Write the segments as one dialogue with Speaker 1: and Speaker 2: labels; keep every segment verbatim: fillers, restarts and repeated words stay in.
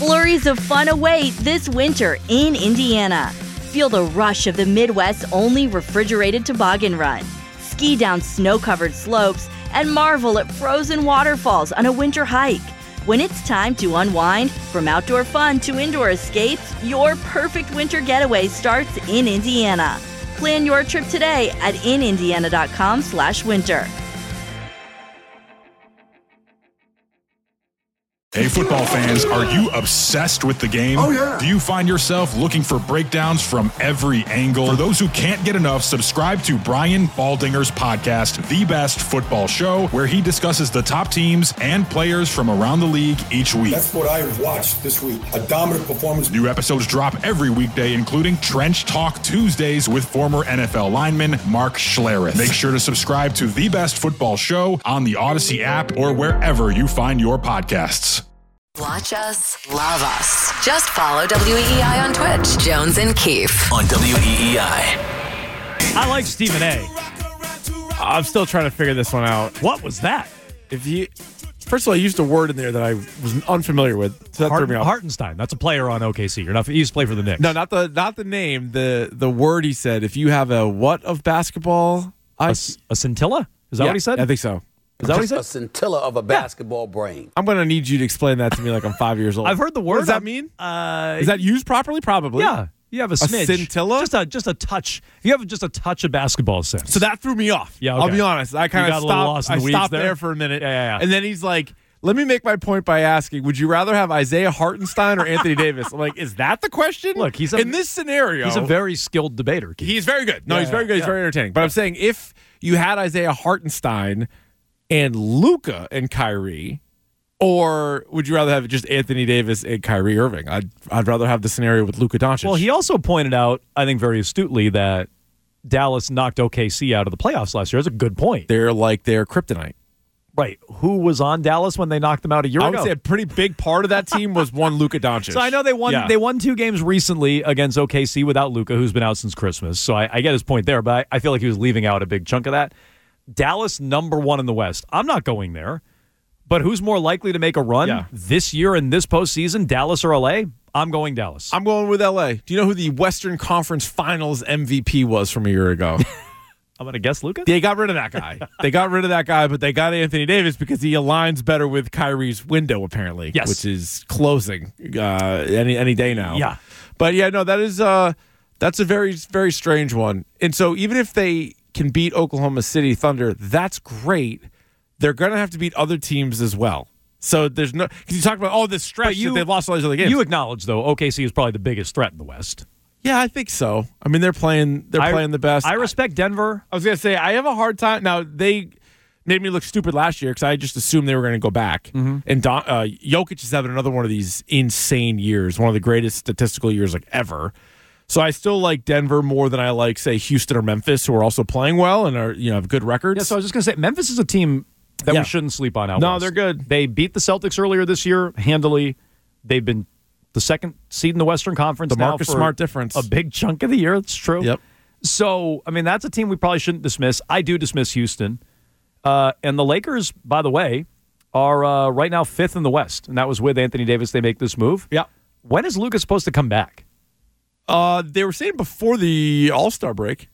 Speaker 1: Flurries of fun await this winter in Indiana. Feel the rush of the Midwest's only refrigerated toboggan run. Ski down snow-covered slopes and marvel at frozen waterfalls on a winter hike. When it's time to unwind, from outdoor fun to indoor escapes, your perfect winter getaway starts in Indiana. Plan your trip today at in indiana dot com slash winter.
Speaker 2: Hey, football fans, are you obsessed with the game?
Speaker 3: Oh, yeah.
Speaker 2: Do you find yourself looking for breakdowns from every angle? For those who can't get enough, subscribe to Brian Baldinger's podcast, The Best Football Show, where he discusses the top teams and players from around the league each week.
Speaker 3: That's what I watched this week. A dominant performance.
Speaker 2: New episodes drop every weekday, including Trench Talk Tuesdays with former N F L lineman Mark Schlereth. Make sure to subscribe to The Best Football Show on the Odyssey app or wherever you find your podcasts.
Speaker 4: Watch us, love us. Just follow W E E I on Twitch. Jones and Keefe on W E E I.
Speaker 5: I like Stephen A.
Speaker 6: I'm still trying to figure this one out.
Speaker 5: What was that?
Speaker 6: If you, first of all, I used a word in there that I was unfamiliar with. So that
Speaker 5: Hart-
Speaker 6: threw me off.
Speaker 5: Hartenstein. That's a player on O K C. You're not. He used to play for the Knicks.
Speaker 6: No, not the not the name. The the word he said. If you have a what of basketball? I,
Speaker 5: a, a scintilla. Is that
Speaker 6: yeah,
Speaker 5: what he said?
Speaker 6: I think so.
Speaker 5: Is that what he said?
Speaker 7: A scintilla of a basketball brain.
Speaker 6: I'm going to need you to explain that to me like I'm five years old.
Speaker 5: I've heard the word.
Speaker 6: What does that
Speaker 5: I'm-
Speaker 6: mean?
Speaker 5: Uh,
Speaker 6: Is that used properly? Probably.
Speaker 5: yeah. You have a smidge.
Speaker 6: scintilla?
Speaker 5: Just a just a touch. You have just a touch of basketball sense.
Speaker 6: So that threw me off.
Speaker 5: Yeah,
Speaker 6: I'll
Speaker 5: okay.
Speaker 6: be honest. I kind
Speaker 5: You
Speaker 6: of
Speaker 5: got a little
Speaker 6: stopped.
Speaker 5: lost in
Speaker 6: I
Speaker 5: the weeds
Speaker 6: stopped
Speaker 5: there?
Speaker 6: there for a minute.
Speaker 5: Yeah, yeah, yeah.
Speaker 6: And then he's like, "Let me make my point by asking: would you rather have Isaiah Hartenstein or Anthony Davis?" I'm like, "Is that the question?"
Speaker 5: Look, he's a-
Speaker 6: in this scenario.
Speaker 5: he's a very skilled debater. Keith.
Speaker 6: He's very good. No,
Speaker 5: Yeah,
Speaker 6: he's very good. He's
Speaker 5: yeah.
Speaker 6: very entertaining. But I'm saying if you had Isaiah Hartenstein and Luka and Kyrie, or would you rather have just Anthony Davis and Kyrie Irving? I'd I'd rather have the scenario with Luka Doncic.
Speaker 5: Well, he also pointed out, I think very astutely, that Dallas knocked O K C out of the playoffs last year. That's a good point.
Speaker 6: They're like their kryptonite.
Speaker 5: Right. Who was on Dallas when they knocked them out a year
Speaker 6: I
Speaker 5: ago?
Speaker 6: would say a pretty big part of that team was one Luka Doncic.
Speaker 5: So I know they won.
Speaker 6: Yeah.
Speaker 5: They won two games recently against O K C without Luka, who's been out since Christmas. So I, I get his point there, but I, I feel like he was leaving out a big chunk of that. Dallas number one in the West. I'm not going there, but who's more likely to make a run
Speaker 6: Yeah.
Speaker 5: this year in this postseason, Dallas or L A? I'm going Dallas.
Speaker 6: I'm going with L A. Do you know who the Western Conference Finals M V P was from a year ago?
Speaker 5: I'm going to guess Luka.
Speaker 6: They got rid of that guy. They got rid of that guy, but they got Anthony Davis because he aligns better with Kyrie's window, apparently.
Speaker 5: Yes.
Speaker 6: Which is closing uh, any any day now.
Speaker 5: Yeah.
Speaker 6: But yeah, no, that is uh, that's a very very strange one. And so even if they can beat Oklahoma City Thunder, that's great. They're going to have to beat other teams as well. So there's no because you talk about oh this stretch
Speaker 5: But you-
Speaker 6: that they've lost all these other games.
Speaker 5: You acknowledge though, O K C is probably the biggest threat in the West.
Speaker 6: Yeah, I think so. I mean, they're playing. They're
Speaker 5: I-
Speaker 6: playing the best.
Speaker 5: I respect Denver.
Speaker 6: I was gonna say I have a hard time now. They made me look stupid last year because I just assumed they were going to go back.
Speaker 5: Mm-hmm.
Speaker 6: And Don, uh, Jokic is having another one of these insane years, one of the greatest statistical years like ever. So I still like Denver more than I like, say, Houston or Memphis, who are also playing well and are you know have good records.
Speaker 5: Yeah, so I was just going to say, Memphis is a team that
Speaker 6: Yeah.
Speaker 5: we shouldn't sleep on out
Speaker 6: No,
Speaker 5: west.
Speaker 6: they're good.
Speaker 5: They beat the Celtics earlier this year handily. They've been the second seed in the Western Conference
Speaker 6: The
Speaker 5: now
Speaker 6: Marcus
Speaker 5: for
Speaker 6: Smart difference.
Speaker 5: a big chunk of the year. It's true.
Speaker 6: Yep.
Speaker 5: So, I mean, that's a team we probably shouldn't dismiss. I do dismiss Houston. Uh, and the Lakers, by the way, are uh, right now fifth in the West. And that was with Anthony Davis. They make this move.
Speaker 6: Yeah.
Speaker 5: When is Luka supposed to come back?
Speaker 6: Uh, they were saying before the All Star break,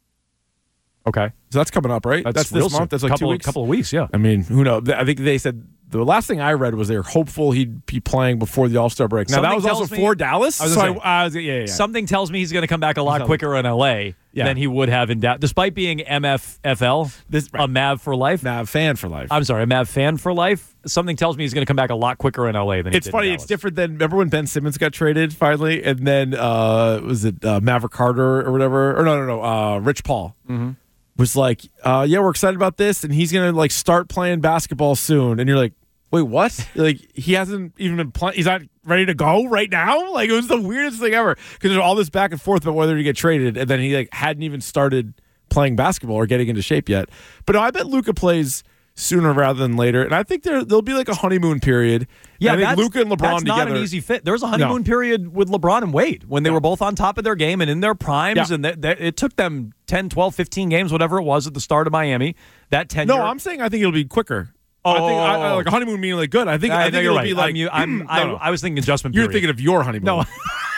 Speaker 5: Okay.
Speaker 6: so that's coming up, right?
Speaker 5: That's,
Speaker 6: this
Speaker 5: real soon.
Speaker 6: month. That's like
Speaker 5: couple,
Speaker 6: two weeks.
Speaker 5: couple of weeks, yeah.
Speaker 6: I mean, who knows? I think they said the last thing I read was they were hopeful he'd be playing before the All Star break. Now
Speaker 5: Something
Speaker 6: that was also
Speaker 5: tells me-
Speaker 6: for Dallas.
Speaker 5: I was
Speaker 6: so
Speaker 5: gonna say,
Speaker 6: I, I was, yeah, yeah, yeah.
Speaker 5: Something tells me he's going to come back a lot
Speaker 6: Something.
Speaker 5: quicker in L A
Speaker 6: Yeah.
Speaker 5: than he would have in Dallas, despite being M F F L,
Speaker 6: This-
Speaker 5: a Mav for life.
Speaker 6: Mav fan for life.
Speaker 5: I'm sorry, a Mav fan for life. Something tells me he's going to come back a lot quicker in L A than he
Speaker 6: It's
Speaker 5: did
Speaker 6: funny.
Speaker 5: in
Speaker 6: It's
Speaker 5: Dallas.
Speaker 6: different than remember when Ben Simmons got traded finally, and then uh, was it uh, Maverick Carter or whatever? Or no, no, no. Uh, Rich Paul
Speaker 5: Mm-hmm.
Speaker 6: was like, uh, "Yeah, we're excited about this, and he's gonna like start playing basketball soon." And you're like, "Wait, what? Like he hasn't even been playing? He's not ready to go right now?" Like it was the weirdest thing ever because there's all this back and forth about whether to get traded, and then he like hadn't even started playing basketball or getting into shape yet. But no, I bet Luka plays sooner rather than later, and I think there there'll be like a honeymoon period.
Speaker 5: Yeah,
Speaker 6: I think
Speaker 5: that's,
Speaker 6: Luka and LeBron
Speaker 5: that's not
Speaker 6: together.
Speaker 5: an easy fit. There was a honeymoon period with LeBron and Wade when they
Speaker 6: Yeah.
Speaker 5: were both on top of their game and in their primes,
Speaker 6: Yeah.
Speaker 5: and th- th- it took them ten, twelve, fifteen games, whatever it was, at the start of Miami. That tenure.
Speaker 6: No, I'm saying I think it'll be quicker.
Speaker 5: Oh,
Speaker 6: I think I, I, like a honeymoon meaning like good. I think I,
Speaker 5: I
Speaker 6: think
Speaker 5: know
Speaker 6: it'll
Speaker 5: you're
Speaker 6: be
Speaker 5: right.
Speaker 6: like
Speaker 5: I'm, you- I'm,
Speaker 6: no,
Speaker 5: I,
Speaker 6: no.
Speaker 5: I was thinking adjustment
Speaker 6: You're
Speaker 5: period.
Speaker 6: thinking of your honeymoon.
Speaker 5: No.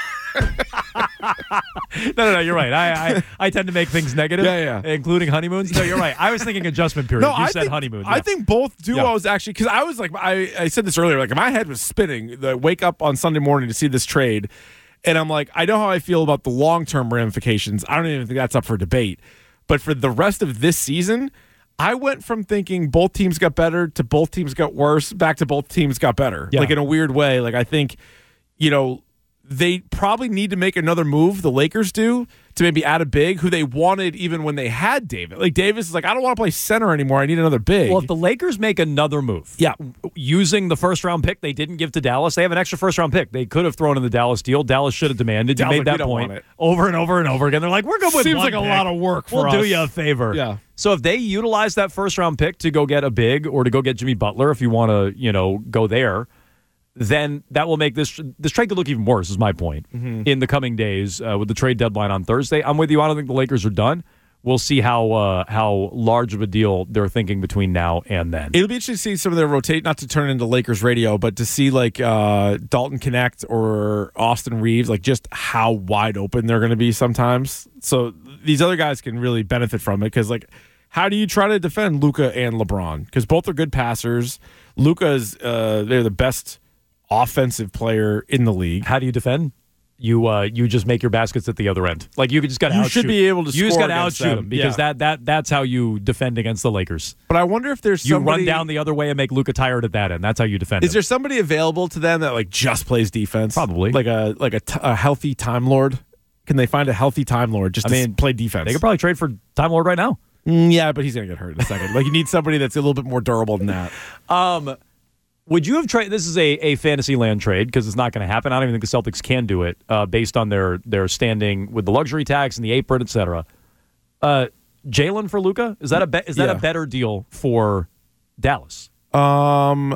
Speaker 5: no, no, no, you're right. I, I, I tend to make things negative,
Speaker 6: Yeah, yeah.
Speaker 5: including honeymoons. No, you're right. I was thinking adjustment period.
Speaker 6: No,
Speaker 5: you
Speaker 6: I
Speaker 5: said
Speaker 6: think,
Speaker 5: honeymoon.
Speaker 6: I
Speaker 5: yeah.
Speaker 6: think both duos
Speaker 5: Yeah.
Speaker 6: actually, because I was like, I, I said this earlier, like my head was spinning. The wake up on Sunday morning to see this trade, and I'm like, I know how I feel about the long term ramifications. I don't even think that's up for debate. But for the rest of this season, I went from thinking both teams got better to both teams got worse, back to both teams got better.
Speaker 5: Yeah.
Speaker 6: Like in a weird way. Like I think, you know, they probably need to make another move, the Lakers do, to maybe add a big who they wanted even when they had David. Like Davis is like, I don't want to play center anymore. I need another big.
Speaker 5: Well, if the Lakers make another move,
Speaker 6: Yeah.
Speaker 5: using the first round pick they didn't give to Dallas, they have an extra first round pick. They could have thrown in the Dallas deal. Dallas should have demanded. You
Speaker 6: Dallas
Speaker 5: made
Speaker 6: like,
Speaker 5: that
Speaker 6: we don't
Speaker 5: point
Speaker 6: want it.
Speaker 5: over and over and over again. They're like, we're good with
Speaker 6: Seems
Speaker 5: one
Speaker 6: like a
Speaker 5: pick.
Speaker 6: lot of work for
Speaker 5: We'll do
Speaker 6: us.
Speaker 5: you a favor.
Speaker 6: Yeah.
Speaker 5: So if they utilize that first round pick to go get a big or to go get Jimmy Butler, if you want to, you know, go there, then that will make this this trade could look even worse, is my point,
Speaker 6: Mm-hmm.
Speaker 5: in the coming days uh, with the trade deadline on Thursday. I'm with you. I don't think the Lakers are done. We'll see how uh, how large of a deal they're thinking between now and then.
Speaker 6: It'll be interesting to see some of their rotate, not to turn into Lakers radio, but to see like uh, Dalton Connect or Austin Reeves, like just how wide open they're going to be sometimes. So these other guys can really benefit from it because, like, how do you try to defend Luka and LeBron? Because both are good passers. Luka is uh, they're the best offensive player in the league.
Speaker 5: How do you defend? You uh, you just make your baskets at the other end. Like you just got to
Speaker 6: You
Speaker 5: outshoot.
Speaker 6: should be able to
Speaker 5: You just
Speaker 6: score
Speaker 5: got to
Speaker 6: against
Speaker 5: outshoot
Speaker 6: them.
Speaker 5: them because
Speaker 6: Yeah.
Speaker 5: that that that's how you defend against the Lakers.
Speaker 6: But I wonder if there's
Speaker 5: You
Speaker 6: somebody,
Speaker 5: run down the other way and make Luka tired at that end. That's how you defend.
Speaker 6: Is
Speaker 5: him.
Speaker 6: there somebody available to them that like just plays defense?
Speaker 5: Probably.
Speaker 6: like a like a, t- a healthy Time Lord. Can they find a healthy Time Lord just
Speaker 5: I
Speaker 6: to
Speaker 5: mean,
Speaker 6: s- play defense?
Speaker 5: They could probably trade for Time Lord right now.
Speaker 6: Mm, yeah, but he's gonna get hurt in a second. Like you need somebody that's a little bit more durable than that.
Speaker 5: Um, would you have traded? This is a, a fantasy land trade because it's not going to happen. I don't even think the Celtics can do it uh, based on their their standing with the luxury tax and the apron, et cetera. Uh, Jalen for Luka, is that a be- is that
Speaker 6: Yeah.
Speaker 5: a better deal for Dallas?
Speaker 6: Um,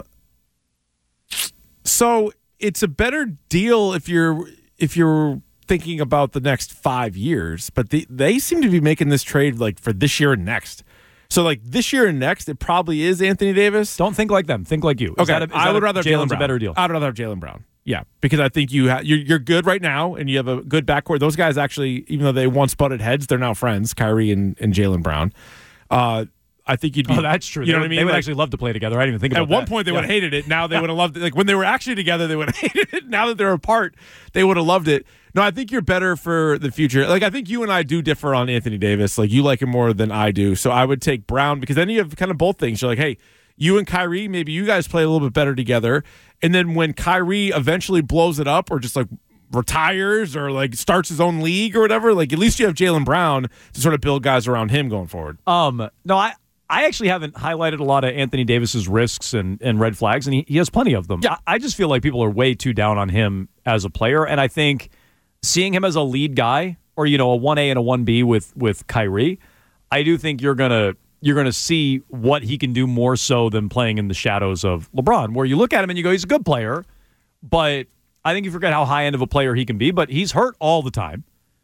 Speaker 6: so it's a better deal if you're if you're thinking about the next five years, but they they seem to be making this trade like for this year and next. So like this year and next, it probably is Anthony Davis.
Speaker 5: Don't think like them. Think like you. Is
Speaker 6: Okay,
Speaker 5: that a, is
Speaker 6: I
Speaker 5: that
Speaker 6: would
Speaker 5: a,
Speaker 6: rather have
Speaker 5: Jalen's
Speaker 6: Jalen Brown.
Speaker 5: a better deal.
Speaker 6: I'd rather have Jalen Brown. Yeah, because I think you ha- you're you're good right now, and you have a good backcourt. Those guys actually, even though they once butted heads, they're now friends. Kyrie and, and Jalen Brown. Uh, I think you'd be.
Speaker 5: Oh, that's true.
Speaker 6: You
Speaker 5: they
Speaker 6: know
Speaker 5: would,
Speaker 6: what I mean?
Speaker 5: They would
Speaker 6: Like,
Speaker 5: actually love to play together. I didn't even think about
Speaker 6: at one
Speaker 5: that.
Speaker 6: point, they
Speaker 5: Yeah.
Speaker 6: would have hated it. Now they would have loved it. Like when they were actually together, they would have hated it. Now that they're apart, they would have loved it. No, I think you're better for the future. Like I think you and I do differ on Anthony Davis. Like you like him more than I do. So I would take Brown because then you have kind of both things. You're like, hey, you and Kyrie, maybe you guys play a little bit better together. And then when Kyrie eventually blows it up or just like retires or like starts his own league or whatever, like at least you have Jalen Brown to sort of build guys around him going forward.
Speaker 5: Um, no, I, I actually haven't highlighted a lot of Anthony Davis's risks and, and red flags, and he, he has plenty of them.
Speaker 6: Yeah.
Speaker 5: I, I just feel like people are way too down on him as a player, and I think seeing him as a lead guy or, you know, a one A and a one B with, with Kyrie, I do think you're going to you're going to see what he can do more so than playing in the shadows of LeBron, where you look at him and you go, he's a good player, but I think you forget how high end of a player he can be, but he's hurt all the time.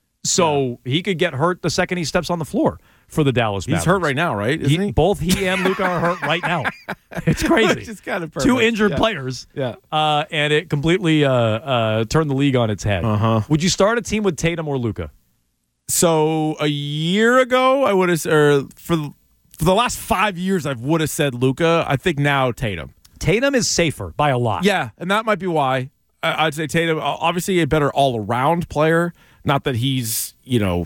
Speaker 5: So yeah. he could get hurt the second he steps on the floor for the Dallas Mavericks.
Speaker 6: He's hurt right now, right? Isn't
Speaker 5: he,
Speaker 6: he?
Speaker 5: Both he and Luka are hurt right now. It's crazy.
Speaker 6: Which is kind of perfect.
Speaker 5: Two injured
Speaker 6: Yeah.
Speaker 5: players.
Speaker 6: Yeah.
Speaker 5: Uh, and it completely uh, uh, turned the league on its head.
Speaker 6: Uh-huh.
Speaker 5: Would you start a team with Tatum or Luka?
Speaker 6: So a year ago, I would have, or for for the last five years, I would have said Luka. I think now Tatum.
Speaker 5: Tatum is safer by a lot.
Speaker 6: Yeah, and that might be why I- I'd say Tatum. Obviously, a better all-around player. Not that he's you know,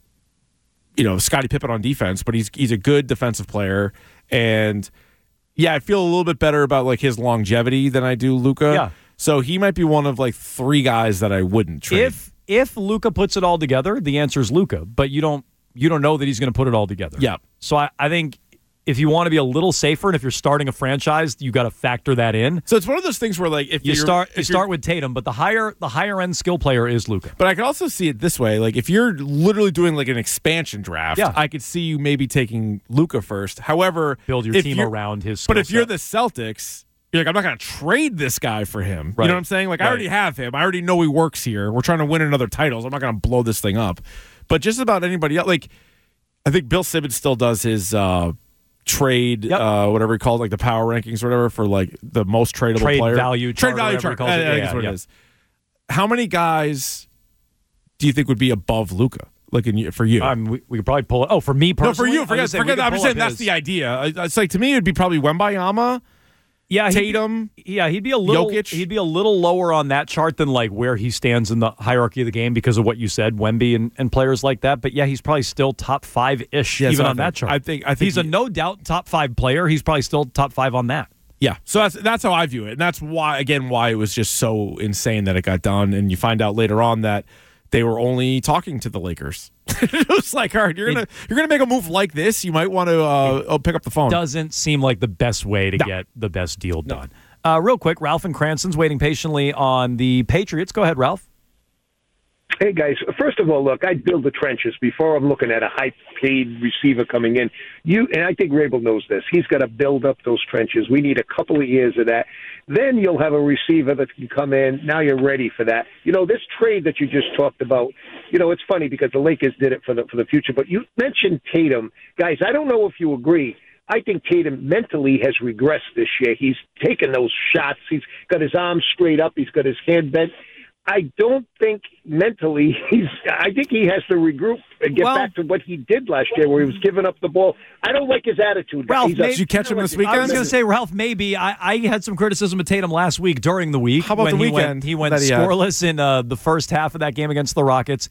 Speaker 6: you know, Scottie Pippen on defense, but he's he's a good defensive player. And yeah, I feel a little bit better about like his longevity than I do Luka.
Speaker 5: Yeah.
Speaker 6: So he might be one of like three guys that I wouldn't trade.
Speaker 5: If if Luka puts it all together, the answer is Luka. But you don't you don't know that he's going to put it all together.
Speaker 6: Yeah.
Speaker 5: So I, I think if you want to be a little safer, and if you're starting a franchise, you got to factor that in.
Speaker 6: So it's one of those things where like if
Speaker 5: You
Speaker 6: you're,
Speaker 5: start
Speaker 6: if
Speaker 5: you
Speaker 6: you're-
Speaker 5: start with Tatum, but the higher the higher end skill player is Luka.
Speaker 6: But I could also see it this way: like if you're literally doing like an expansion draft,
Speaker 5: Yeah.
Speaker 6: I could see you maybe taking Luka first. However,
Speaker 5: Build your
Speaker 6: if
Speaker 5: team
Speaker 6: you're-
Speaker 5: around his
Speaker 6: But
Speaker 5: skill
Speaker 6: if you're
Speaker 5: set.
Speaker 6: the Celtics, you're like, I'm not going to trade this guy for him.
Speaker 5: Right.
Speaker 6: You know what I'm saying? Like I
Speaker 5: Right.
Speaker 6: already have him. I already know he works here. We're trying to win another title. So I'm not going to blow this thing up. But just about anybody else, like I think Bill Simmons still does his uh, trade,
Speaker 5: Yep.
Speaker 6: uh, whatever he called, like the power rankings or whatever for like the most tradable
Speaker 5: Trade
Speaker 6: player.
Speaker 5: value
Speaker 6: Trade
Speaker 5: chart,
Speaker 6: value
Speaker 5: whatever he
Speaker 6: chart.
Speaker 5: calls
Speaker 6: I,
Speaker 5: it.
Speaker 6: I think
Speaker 5: Yeah,
Speaker 6: that's what
Speaker 5: yeah.
Speaker 6: it is. How many guys do you think would be above Luka? Like in, for you?
Speaker 5: Um, we, we could probably pull it. Oh, for me
Speaker 6: no,
Speaker 5: personally?
Speaker 6: for you.
Speaker 5: I
Speaker 6: Forget,
Speaker 5: was saying we
Speaker 6: forget
Speaker 5: could
Speaker 6: that. I'm
Speaker 5: pull
Speaker 6: just saying
Speaker 5: up
Speaker 6: that's
Speaker 5: his-
Speaker 6: the idea. I- It's like to me, it'd be probably Wembayama,
Speaker 5: Yeah, he'd be-
Speaker 6: Tatum.
Speaker 5: Yeah, he'd be a little
Speaker 6: Jokic.
Speaker 5: he'd be a little lower on that chart than like where he stands in the hierarchy of the game because of what you said, Wemby and, and players like that. But yeah, he's probably still top five ish
Speaker 6: Yeah,
Speaker 5: even
Speaker 6: so I
Speaker 5: on that
Speaker 6: think-
Speaker 5: chart.
Speaker 6: I think- I think
Speaker 5: he's a
Speaker 6: he-
Speaker 5: no doubt top five player. He's probably still top five on that.
Speaker 6: Yeah, so that's that's how I view it, and that's why again why it was just so insane that it got done. And you find out later on that they were only talking to the Lakers. It was like, all right, you're gonna you're gonna make a move like this. You might want to uh, oh, pick up the phone.
Speaker 5: Doesn't seem like the best way to
Speaker 6: No.
Speaker 5: get the best deal done. Uh, real quick, Ralph and Cranston's waiting patiently on the Patriots. Go ahead, Ralph.
Speaker 8: Hey, guys. First of all, look, I build the trenches before I'm looking at a high-paid receiver coming in. You and I think Rabel knows this. He's got to build up those trenches. We need a couple of years of that. Then you'll have a receiver that can come in. Now you're ready for that. You know, this trade that you just talked about, you know, it's funny because the Lakers did it for the for the future. But you mentioned Tatum. Guys, I don't know if you agree. I think Tatum mentally has regressed this year. He's taken those shots. He's got his arms straight up. He's got his hand bent. I don't think mentally he's – I think he has to regroup and get
Speaker 5: Well-
Speaker 8: back to what he did last year where he was giving up the ball. I don't like his attitude.
Speaker 5: Ralph,
Speaker 8: He's a-
Speaker 6: Did you catch him this weekend?
Speaker 5: I was going to say, Ralph, maybe. I, I had some criticism of Tatum last week during the week.
Speaker 6: How about
Speaker 5: when
Speaker 6: the
Speaker 5: he
Speaker 6: weekend
Speaker 5: Went, he went
Speaker 6: that he had?
Speaker 5: scoreless in uh, the first half of that game against the Rockets.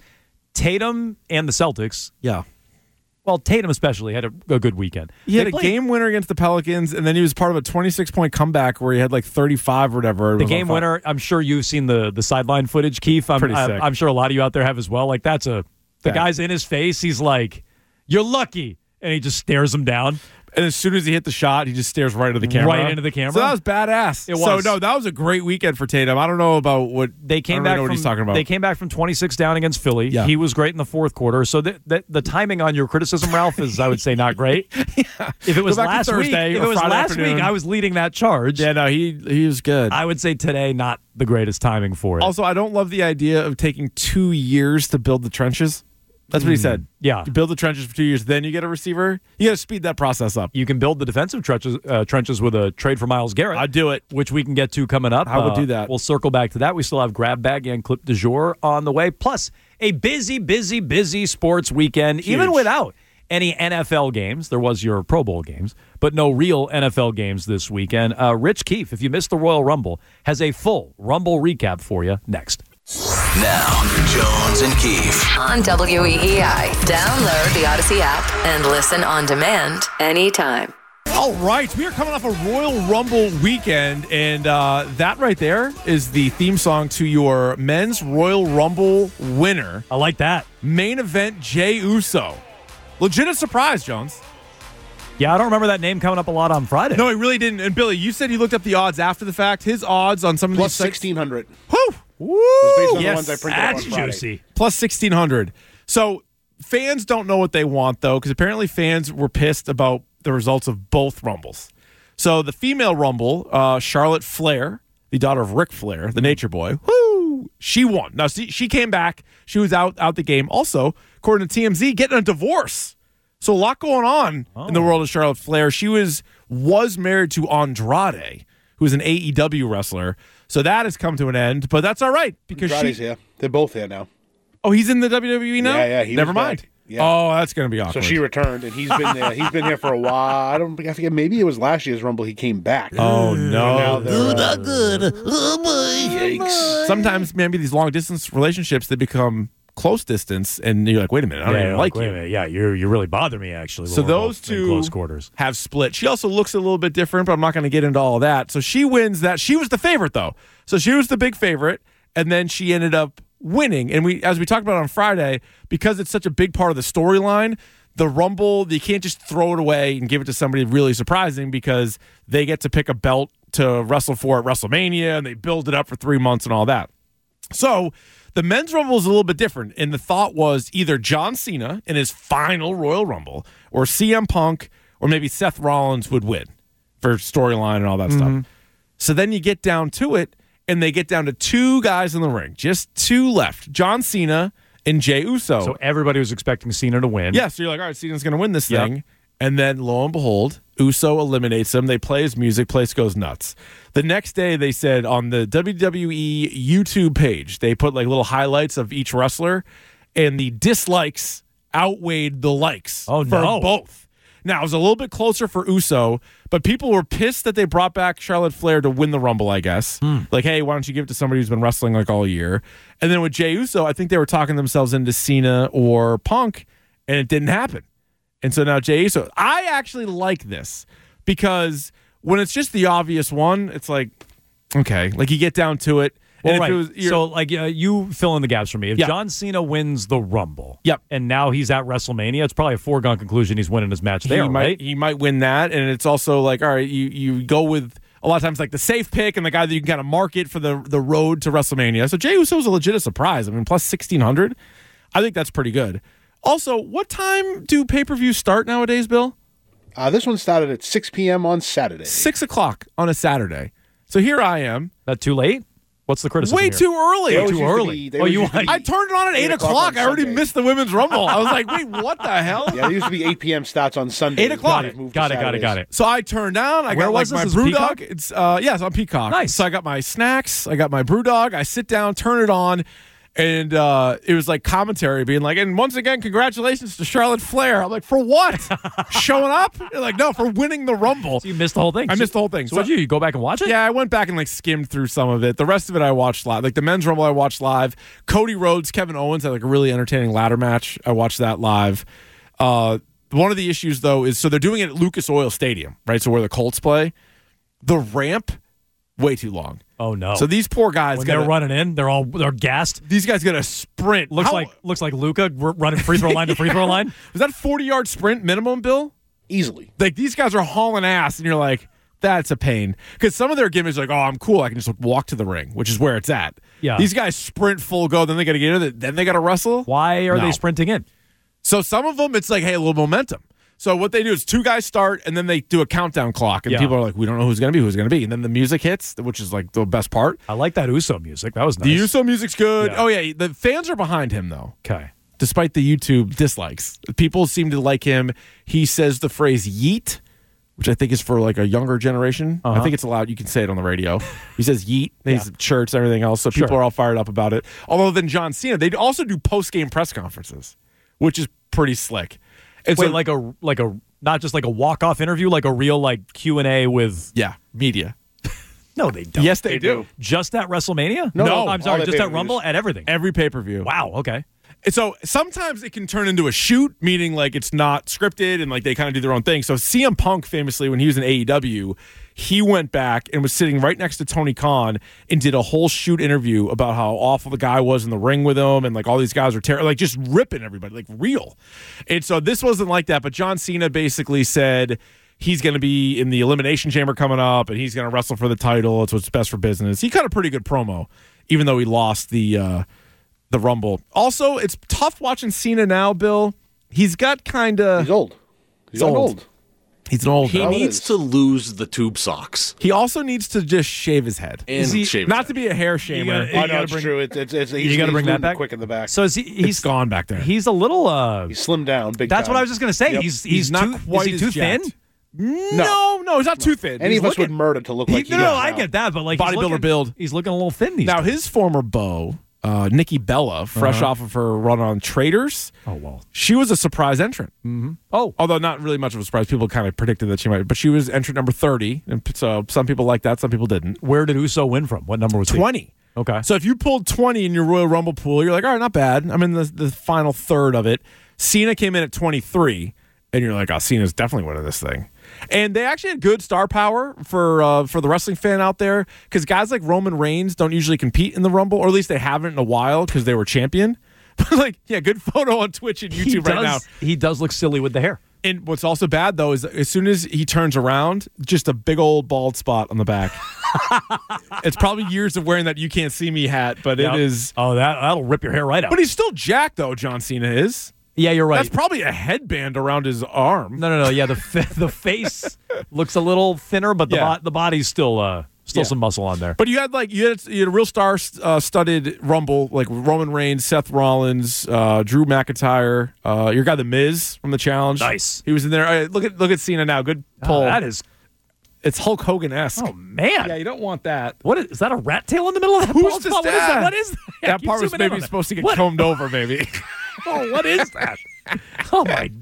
Speaker 5: Tatum and the Celtics,
Speaker 6: Yeah,
Speaker 5: well, Tatum especially, had a, a good weekend.
Speaker 6: he had
Speaker 5: They
Speaker 6: a
Speaker 5: played-
Speaker 6: game winner against the Pelicans, and then he was part of a twenty-six point comeback where he had like thirty-five or whatever. It
Speaker 5: The
Speaker 6: was on
Speaker 5: game
Speaker 6: fire.
Speaker 5: winner, I'm sure you've seen the the sideline footage, Keith. I'm,
Speaker 6: Pretty
Speaker 5: I'm,
Speaker 6: sick.
Speaker 5: I'm sure a lot of you out there have as well. Like, that's a, the
Speaker 6: Yeah.
Speaker 5: guy's in his face. He's like, you're lucky. And he just stares him down.
Speaker 6: And as soon as he hit the shot, he just stares right into the camera.
Speaker 5: Right into the camera.
Speaker 6: So that was badass.
Speaker 5: It
Speaker 6: So
Speaker 5: was.
Speaker 6: no, that was a great weekend for Tatum. I don't know about what
Speaker 5: They
Speaker 6: I
Speaker 5: came
Speaker 6: don't
Speaker 5: back
Speaker 6: really know
Speaker 5: from
Speaker 6: what he's talking about.
Speaker 5: They came back from twenty-six down against Philly.
Speaker 6: Yeah.
Speaker 5: He was great in the fourth quarter. So the, the, the timing on your criticism, Ralph, is I would say not great. yeah. If it was
Speaker 6: Go back to
Speaker 5: last week,
Speaker 6: Thursday
Speaker 5: if
Speaker 6: or
Speaker 5: it was
Speaker 6: Friday
Speaker 5: last
Speaker 6: afternoon.
Speaker 5: week, I was leading that charge.
Speaker 6: Yeah, no, he he was good.
Speaker 5: I would say today, not the greatest timing for it.
Speaker 6: Also, I don't love the idea of taking two years to build the trenches. That's what he said.
Speaker 5: yeah.
Speaker 6: You build the trenches for two years, then you get a receiver. You got to speed that process up.
Speaker 5: You can build the defensive trenches, uh, trenches with a trade for Myles Garrett.
Speaker 6: I'd do it.
Speaker 5: Which we can get to coming up.
Speaker 6: I would
Speaker 5: Uh,
Speaker 6: do that.
Speaker 5: We'll circle back to that. We still have Grab Bag and Clip du Jour on the way. Plus, a busy, busy, busy sports weekend, even without any N F L games. There was your Pro Bowl games, but no real N F L games this weekend. Uh, Rich Keefe, if you missed the Royal Rumble, has a full Rumble recap for you next.
Speaker 4: Now, Jones and Keefe.
Speaker 9: On W E E I. Download the Odyssey app and listen on demand anytime.
Speaker 6: All right, we are coming off a Royal Rumble weekend, and uh, that right there is the theme song to your men's Royal Rumble winner.
Speaker 5: I like that.
Speaker 6: Main event, Jey Uso. Legitimate surprise, Jones.
Speaker 5: Yeah, I don't remember that name coming up a lot on Friday.
Speaker 6: No, he really didn't. And Billy, you said you looked up the odds after the fact. His odds on some of
Speaker 10: Plus
Speaker 6: these sites-
Speaker 10: sixteen hundred.
Speaker 6: Woo!
Speaker 10: Based on the
Speaker 6: Yes,
Speaker 10: ones I printed out
Speaker 5: That's
Speaker 10: on Friday.
Speaker 5: juicy.
Speaker 6: plus sixteen hundred. So fans don't know what they want, though, because apparently fans were pissed about the results of both Rumbles. So the female Rumble, uh, Charlotte Flair, the daughter of Ric Flair, the Nature Boy, whoo, she won. Now, see, she came back. She was out, out the game. Also, according to T M Z, getting a divorce. So a lot going on
Speaker 5: Oh.
Speaker 6: in the world of Charlotte Flair. She was was married to Andrade, who is an A E W wrestler. So that has come to an end, but that's all right because
Speaker 10: Andrade's
Speaker 6: she.
Speaker 10: here. They're both here now.
Speaker 6: Oh, he's in the W W E now?
Speaker 10: Yeah, yeah, he
Speaker 6: Never
Speaker 10: was
Speaker 6: mind.
Speaker 10: back. Yeah.
Speaker 6: Oh, that's going to be awkward.
Speaker 10: So she returned, and he's been there. He's been here for a while. I don't think I forget. Maybe it was last year's Rumble. He came back.
Speaker 6: Oh, no.
Speaker 10: Now they're, uh, Yikes.
Speaker 6: Sometimes maybe these long distance relationships, they become close distance, and you're like, wait a minute, I don't
Speaker 5: Yeah,
Speaker 6: even
Speaker 5: you're
Speaker 6: like
Speaker 5: wait a
Speaker 6: you.
Speaker 5: minute. Yeah, you you really bother me, actually.
Speaker 6: So
Speaker 5: when we're
Speaker 6: those
Speaker 5: both in
Speaker 6: two
Speaker 5: close quarters.
Speaker 6: have split. She also looks a little bit different, but I'm not going to get into all of that. So she wins that. She was the favorite, though. So she was the big favorite, and then she ended up winning. And we, as we talked about on Friday, because it's such a big part of the storyline, the Rumble, you can't just throw it away and give it to somebody really surprising because they get to pick a belt to wrestle for at WrestleMania, and they build it up for three months and all that. So the men's Rumble is a little bit different, and the thought was either John Cena in his final Royal Rumble or C M Punk or maybe Seth Rollins would win for storyline and all that
Speaker 5: Mm-hmm.
Speaker 6: stuff. So then you get down to it, and they get down to two guys in the ring, just two left, John Cena and Jey Uso.
Speaker 5: So everybody was expecting Cena to win.
Speaker 6: yeah, so you're like, all right, Cena's going to win this
Speaker 5: Yep.
Speaker 6: thing. And then, lo and behold, Uso eliminates him. They play his music. Place goes nuts. The next day, they said on the W W E YouTube page, they put like little highlights of each wrestler, and the dislikes outweighed the likes
Speaker 5: oh,
Speaker 6: for
Speaker 5: no.
Speaker 6: both. Now, it was a little bit closer for Uso, but people were pissed that they brought back Charlotte Flair to win the Rumble, I guess.
Speaker 5: Hmm.
Speaker 6: Like, hey, why don't you give it to somebody who's been wrestling like all year? And then with Jey Uso, I think they were talking themselves into Cena or Punk, and it didn't happen. And so now Jey Uso. I actually like this because when it's just the obvious one, it's like, okay, like you get down to it.
Speaker 5: Well,
Speaker 6: and
Speaker 5: right.
Speaker 6: if it was,
Speaker 5: so, like, uh, you fill in the gaps for me. If
Speaker 6: yeah.
Speaker 5: John Cena wins the Rumble,
Speaker 6: yep.
Speaker 5: and now he's at WrestleMania, it's probably a foregone conclusion he's winning his match there,
Speaker 6: he might,
Speaker 5: right?
Speaker 6: He might win that, and it's also like, all right, you you go with a lot of times like the safe pick and the guy that you can kind of market for the the road to WrestleMania. So Jey Uso is a legit surprise. I mean, plus sixteen hundred, I think that's pretty good. Also, what time do pay-per-views start nowadays, Bill?
Speaker 10: Uh, this one started at six p.m. on Saturday.
Speaker 6: Six o'clock on a Saturday. So here I am.
Speaker 5: That too late? What's the criticism
Speaker 6: Way
Speaker 5: here?
Speaker 6: too early.
Speaker 5: Way too early.
Speaker 10: Be,
Speaker 5: oh, you?
Speaker 6: I turned it on at eight o'clock. I already missed the Women's Rumble. I was like, wait, what the hell?
Speaker 10: Yeah, it used to be eight p.m. starts on Sunday.
Speaker 6: Eight o'clock.
Speaker 5: Got it. Got it. Got it. Got it.
Speaker 6: So I turned down. I
Speaker 5: Where
Speaker 6: got
Speaker 5: was
Speaker 6: like
Speaker 5: this?
Speaker 6: my
Speaker 5: This is
Speaker 6: brew
Speaker 5: Peacock?
Speaker 6: dog. It's uh, yeah, it's on Peacock.
Speaker 5: Nice.
Speaker 6: So I got my snacks. I got my brew dog. I sit down, turn it on. And uh, it was like commentary being like, and once again, congratulations to Charlotte Flair. I'm like, for what? Showing up? They're like, no, for winning the Rumble.
Speaker 5: So you missed the whole thing.
Speaker 6: I missed the whole thing.
Speaker 5: So, so what did you, you go back and watch it?
Speaker 6: Yeah, I went back and like skimmed through some of it. The rest of it I watched live. Like the men's Rumble I watched live. Cody Rhodes, Kevin Owens had like a really entertaining ladder match. I watched that live. Uh, one of the issues though is, so they're doing it at Lucas Oil Stadium, right? So where the Colts play. The ramp, way too long.
Speaker 5: Oh no!
Speaker 6: So these poor guys,
Speaker 5: when
Speaker 6: gotta,
Speaker 5: they're running in, they're all they're gassed.
Speaker 6: These guys got to sprint.
Speaker 5: Looks
Speaker 6: How,
Speaker 5: like looks like Luka running free throw line to free throw line.
Speaker 6: Was that forty yard sprint minimum, Bill?
Speaker 10: Easily.
Speaker 6: Like these guys are hauling ass, and you're like, that's a pain. Because some of their gimmicks are like, oh, I'm cool. I can just walk to the ring, which is where it's at.
Speaker 5: Yeah.
Speaker 6: These guys sprint full go, then they got to get in it, then they got to wrestle.
Speaker 5: Why are
Speaker 6: No.
Speaker 5: they sprinting in?
Speaker 6: So some of them, it's like, hey, a little momentum. So what they do is two guys start, and then they do a countdown clock, and
Speaker 5: Yeah.
Speaker 6: people are like, we don't know who's going to be, who's going to be. And then the music hits, which is like the best part.
Speaker 5: I like that Uso music. That was nice.
Speaker 6: The Uso music's good.
Speaker 5: Yeah.
Speaker 6: Oh, yeah. The fans are behind him, though.
Speaker 5: Okay.
Speaker 6: Despite the YouTube dislikes. People seem to like him. He says the phrase yeet, which I think is for like a younger generation.
Speaker 5: Uh-huh.
Speaker 6: I think it's allowed. You can say it on the radio. He says yeet.
Speaker 5: Yeah.
Speaker 6: He's shirts, everything else. So people
Speaker 5: Sure.
Speaker 6: are all fired up about it. Although then John Cena, they also do post-game press conferences, which is pretty slick. And
Speaker 5: Wait,
Speaker 6: so,
Speaker 5: like a like a not just like a walk off interview, like a real like Q and A with
Speaker 6: yeah, media.
Speaker 5: No, they don't.
Speaker 6: Yes, they, do.
Speaker 5: Just at WrestleMania?
Speaker 6: No,
Speaker 5: no I'm sorry,
Speaker 10: all
Speaker 5: just
Speaker 10: the
Speaker 5: at Rumble, at everything.
Speaker 6: Every pay-per-view.
Speaker 5: Wow. Okay.
Speaker 6: And so sometimes it can turn into a shoot, meaning like it's not scripted and like they kind of do their own thing. So C M Punk famously, when he was in A E W, he went back and was sitting right next to Tony Khan and did a whole shoot interview about how awful the guy was in the ring with him, and like all these guys are terrible, like just ripping everybody, like real. And so this wasn't like that, but John Cena basically said he's going to be in the Elimination Chamber coming up, and he's going to wrestle for the title. It's what's best for business. He cut a pretty good promo, even though he lost the uh, the Rumble. Also, it's tough watching Cena now, Bill. He's got kind of...
Speaker 10: He's old. He's
Speaker 6: old.
Speaker 10: old.
Speaker 6: He's an old
Speaker 11: He
Speaker 6: guy.
Speaker 11: needs to lose the tube socks.
Speaker 6: He also needs to just shave his head.
Speaker 11: And
Speaker 6: Is he-
Speaker 11: shave his
Speaker 6: Not
Speaker 11: head.
Speaker 6: to be a hair shamer.
Speaker 5: gotta-
Speaker 10: Oh,
Speaker 5: You
Speaker 10: no, it's
Speaker 5: bring-
Speaker 10: true. It's, it's, it's,
Speaker 5: You
Speaker 10: he's,
Speaker 5: got to
Speaker 10: he's
Speaker 5: bring that
Speaker 10: moving
Speaker 5: back
Speaker 10: quick in the back.
Speaker 5: So is he,
Speaker 6: He's
Speaker 5: he's
Speaker 6: gone back there.
Speaker 5: He's a little. uh
Speaker 10: He's slimmed down big
Speaker 5: That's
Speaker 10: time.
Speaker 5: what I was just gonna say.
Speaker 10: Yep.
Speaker 5: He's,
Speaker 6: He's
Speaker 5: he's
Speaker 6: not
Speaker 5: too,
Speaker 6: quite
Speaker 5: Is he
Speaker 6: as
Speaker 5: too thin?
Speaker 6: jacked. No, no, he's not too thin.
Speaker 10: Any
Speaker 6: He's
Speaker 10: of us
Speaker 6: looking-
Speaker 10: would murder to look
Speaker 5: He,
Speaker 10: like he
Speaker 5: no,
Speaker 10: does
Speaker 5: no, I
Speaker 10: now.
Speaker 5: get that, but like he's
Speaker 6: Bodybuilder
Speaker 5: looking,
Speaker 6: build.
Speaker 5: He's looking a little thin. These
Speaker 6: Now,
Speaker 5: days.
Speaker 6: his former beau, uh, Nikki Bella, fresh
Speaker 5: Uh-huh.
Speaker 6: off of her run on Traders,
Speaker 5: Oh well.
Speaker 6: she was a surprise entrant.
Speaker 5: Mm-hmm. Oh,
Speaker 6: Although not really much of a surprise. People kind of predicted that she might, but she was entrant number thirty. And so some people liked that, some people didn't.
Speaker 5: where did Uso win from? What number was he?
Speaker 6: twenty.
Speaker 5: Okay.
Speaker 6: So if you pulled twenty in your Royal Rumble pool, you're like, all right, not bad. I'm in the, the final third of it. Cena came in at twenty-three, and you're like, oh, Cena's definitely winning this thing. And they actually had good star power for uh, for the wrestling fan out there, because guys like Roman Reigns don't usually compete in the Rumble, or at least they haven't in a while because they were champion. But like, yeah, good photo on Twitch and YouTube
Speaker 5: he
Speaker 6: right
Speaker 5: does,
Speaker 6: now.
Speaker 5: He does look silly with the hair.
Speaker 6: And what's also bad, though, is as soon as he turns around, just a big old bald spot on the back. It's probably years of wearing that "You Can't See Me" hat, but
Speaker 5: Yep.
Speaker 6: it is.
Speaker 5: Oh, that that'll rip your hair right out.
Speaker 6: But he's still jacked, though. John Cena is.
Speaker 5: Yeah, you're right.
Speaker 6: That's probably a headband around his arm.
Speaker 5: No, no, no. Yeah, the fa- the face looks a little thinner, but the
Speaker 6: Yeah.
Speaker 5: bo- the body's still uh Still
Speaker 6: Yeah.
Speaker 5: some muscle on there.
Speaker 6: But you had like you had, you had a real star-studded Rumble, like Roman Reigns, Seth Rollins, uh, Drew McIntyre, uh, your guy The Miz from the Challenge.
Speaker 5: Nice.
Speaker 6: He was in there. All right, look at look at Cena now. Good pull.
Speaker 5: Oh, that is.
Speaker 6: It's Hulk Hogan-esque.
Speaker 5: Oh man.
Speaker 6: Yeah, you don't want that.
Speaker 5: What is, is that? A rat tail in the middle of that?
Speaker 6: Who's
Speaker 5: bald
Speaker 6: this
Speaker 5: spot? What is that?
Speaker 6: dad?
Speaker 5: What is that?
Speaker 6: That
Speaker 5: Keep
Speaker 6: part was
Speaker 5: zooming in
Speaker 6: maybe
Speaker 5: on that.
Speaker 6: supposed to get
Speaker 5: What?
Speaker 6: combed over, maybe.
Speaker 5: Oh, what is that? Oh my.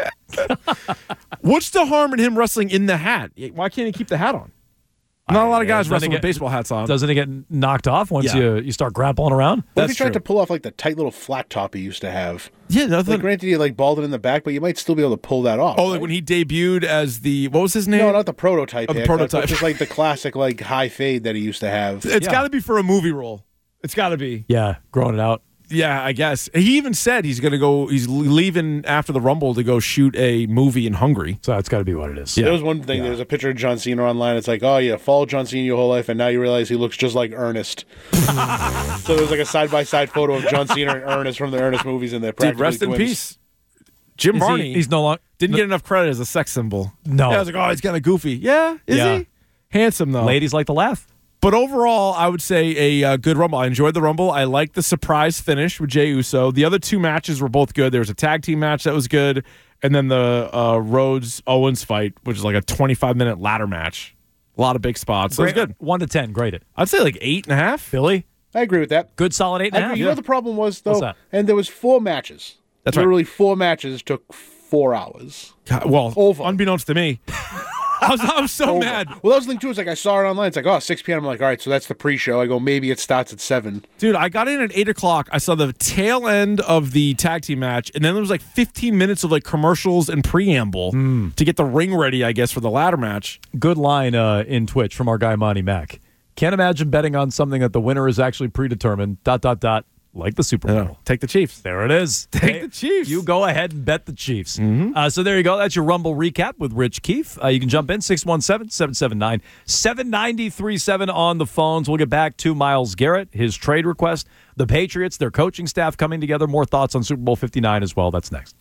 Speaker 6: What's the harm in him wrestling in the hat? Why can't he keep the hat on? Not a lot of guys
Speaker 5: Doesn't
Speaker 6: wrestle
Speaker 5: it
Speaker 6: with
Speaker 5: get-
Speaker 6: baseball hats on.
Speaker 5: Doesn't it get knocked off once
Speaker 6: Yeah.
Speaker 5: you you start grappling around?
Speaker 10: What if
Speaker 6: That's
Speaker 10: he tried
Speaker 6: true.
Speaker 10: to pull off like the tight little flat top he used to have?
Speaker 6: Yeah, nothing.
Speaker 10: Like, granted, you like balded in the back, but you might still be able to pull that off.
Speaker 6: oh, like
Speaker 10: right?
Speaker 6: when he debuted as the what was his name?
Speaker 10: No, not the prototype.
Speaker 6: Oh, the
Speaker 10: haircut,
Speaker 6: prototype.
Speaker 10: but just like the classic like high fade that he used to have.
Speaker 6: It's
Speaker 5: Yeah.
Speaker 6: got to be for a movie role. It's got to be.
Speaker 5: Yeah, growing it out.
Speaker 6: Yeah, I guess. He even said he's going to go, he's leaving after the Rumble to go shoot a movie in Hungary.
Speaker 5: So that's got to be what it is.
Speaker 10: There was one thing. There's a picture of John Cena online. It's like, oh yeah, follow John Cena your whole life, and now you realize he looks just like Ernest. So there's like a side by side photo of John Cena and Ernest from the Ernest movies, and they're
Speaker 6: Dude,
Speaker 10: practically
Speaker 6: rest in
Speaker 10: twins.
Speaker 6: peace. Jim
Speaker 5: Is he-
Speaker 6: Varney
Speaker 5: he's no longer
Speaker 6: didn't get enough credit as a sex symbol.
Speaker 5: No.
Speaker 6: Yeah, I was like, oh, he's kind of goofy. Yeah, is
Speaker 5: Yeah.
Speaker 6: he? Handsome, though.
Speaker 5: Ladies like to laugh.
Speaker 6: But overall, I would say a uh, good Rumble. I enjoyed the Rumble. I liked the surprise finish with Jey Uso. The other two matches were both good. There was a tag team match that was good, and then the uh, Rhodes-Owens fight, which is like a twenty-five minute ladder match. A lot of big spots. So it was
Speaker 5: Great-
Speaker 6: good.
Speaker 5: One to ten, grade it.
Speaker 6: I'd say like eight and a half.
Speaker 5: Billy,
Speaker 10: I agree with that.
Speaker 5: good solid eight and
Speaker 10: I
Speaker 5: a half.
Speaker 10: agree. You know what the problem was though,
Speaker 5: What's that?
Speaker 10: and there was four matches.
Speaker 6: That's right.
Speaker 10: Literally four matches took four hours.
Speaker 6: God, well,
Speaker 10: Over.
Speaker 6: unbeknownst to me, I was, I was so
Speaker 10: Over.
Speaker 6: mad.
Speaker 10: Well, that was the thing too. It's like I saw it online. It's like, oh, six p.m. I'm like, all right, so that's the pre-show. I go, maybe it starts at seven.
Speaker 6: Dude, I got in at eight o'clock. I saw the tail end of the tag team match, and then there was like fifteen minutes of like commercials and preamble
Speaker 5: Hmm.
Speaker 6: to get the ring ready, I guess, for the ladder match.
Speaker 5: Good line uh, in Twitch from our guy Monty Mack. Can't imagine betting on something that the winner is actually predetermined. Dot dot dot. Like the Super Bowl.
Speaker 6: Yeah, take the Chiefs.
Speaker 5: There it is.
Speaker 6: Take the Chiefs.
Speaker 5: You go ahead and bet the Chiefs. Uh, so there you go. That's your Rumble recap with Rich Keefe. Uh, you can jump in six one seven, seven seven nine, seven nine three seven on the phones. We'll get back to Myles Garrett, his trade request, the Patriots, their coaching staff coming together. More thoughts on Super Bowl fifty-nine as well. That's next.